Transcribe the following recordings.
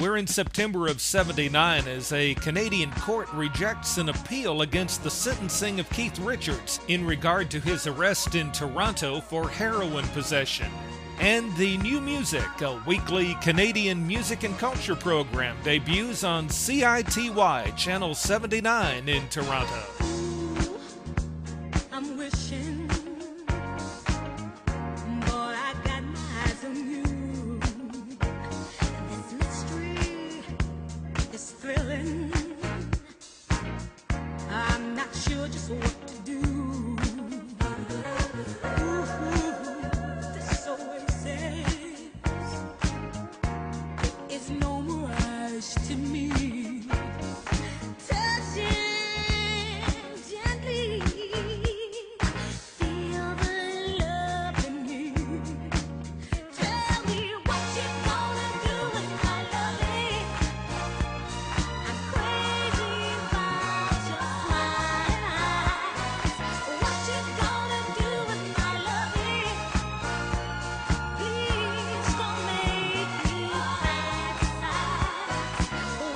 We're in September of '79 as a Canadian court rejects an appeal against the sentencing of Keith Richards in regard to his arrest in Toronto for heroin possession. And the New Music, a weekly Canadian music and culture program, debuts on CITY Channel 79 in Toronto. I'm wishing, boy, I got my eyes on you. This mystery is thrilling. I'm not sure just what to do. This oasis is no mirage to me. Touching gently, feel the love in me. Tell me what you gonna do with my loving. I'm crazy about your smiling eyes. What you gonna do with my loving? Please don't make me fantasize.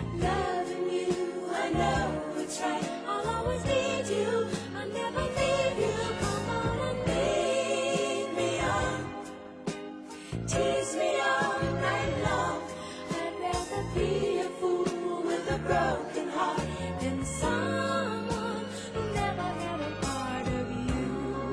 Loving you, I know it's right. I'll always need you. I'll never leave you. Come on and lead me on. Tease me all night long. I'd rather be a fool with a broken heart than someone who never had a part of you.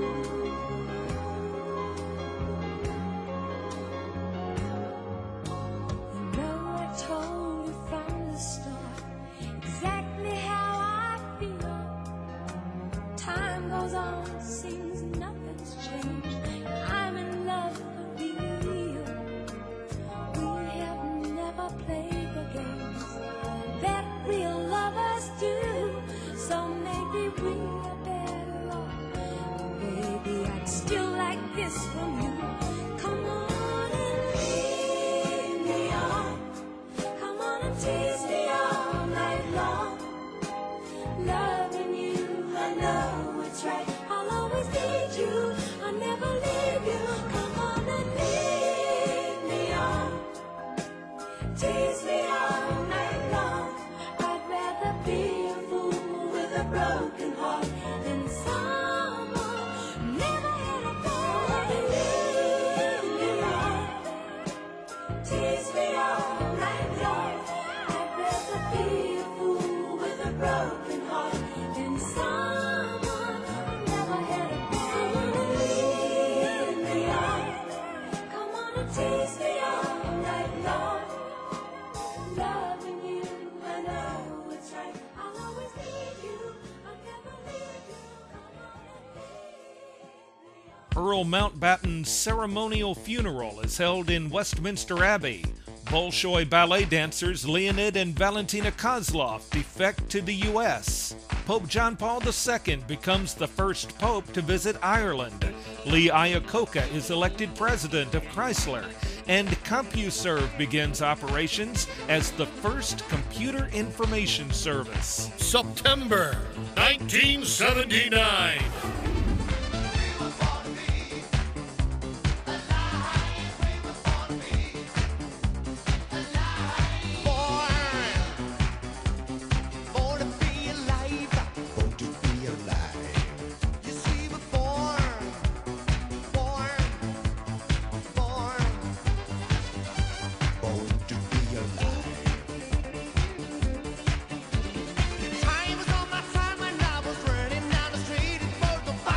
You know I told you from the start exactly how I feel. Time goes on, seems nothing's changed. I'm in love for real. We have never played the games that real lovers do. So maybe we are better off. Baby, I'd still like this from you. Come on and lead me on. Come on and tease me all night long. Loving you, I know it's right. I'll always need you. I'll never leave you. Come on and lead me on. Tease me all night long. I'd rather be a fool with a broken heart than someone who never had a thought. Lead me on. Tease me all night long. I'd rather be a fool with a broken heart than someone who never had a thought. Lead me on. Come on and tease me all night long. Loving you, I know it's right. I'll always need you. I'll never leave you. Come on and lead me on. Earl Mountbatten's ceremonial funeral is held in Westminster Abbey. Bolshoi ballet dancers Leonid and Valentina Kozlov defect to the U.S. Pope John Paul II becomes the first pope to visit Ireland. Lee Iacocca is elected president of Chrysler. And CompuServe begins operations as the first computer information service. September 1979. Born to be alive. Born to be alive. You see, we're born. Born to be alive. Time was on my side when I was running down the street. It was the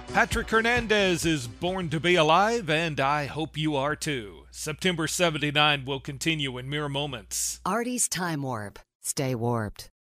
Patrick Hernandez is born to be alive, and I hope you are too. September 79 will continue in mere moments. Artie's Time Warp. Stay warped.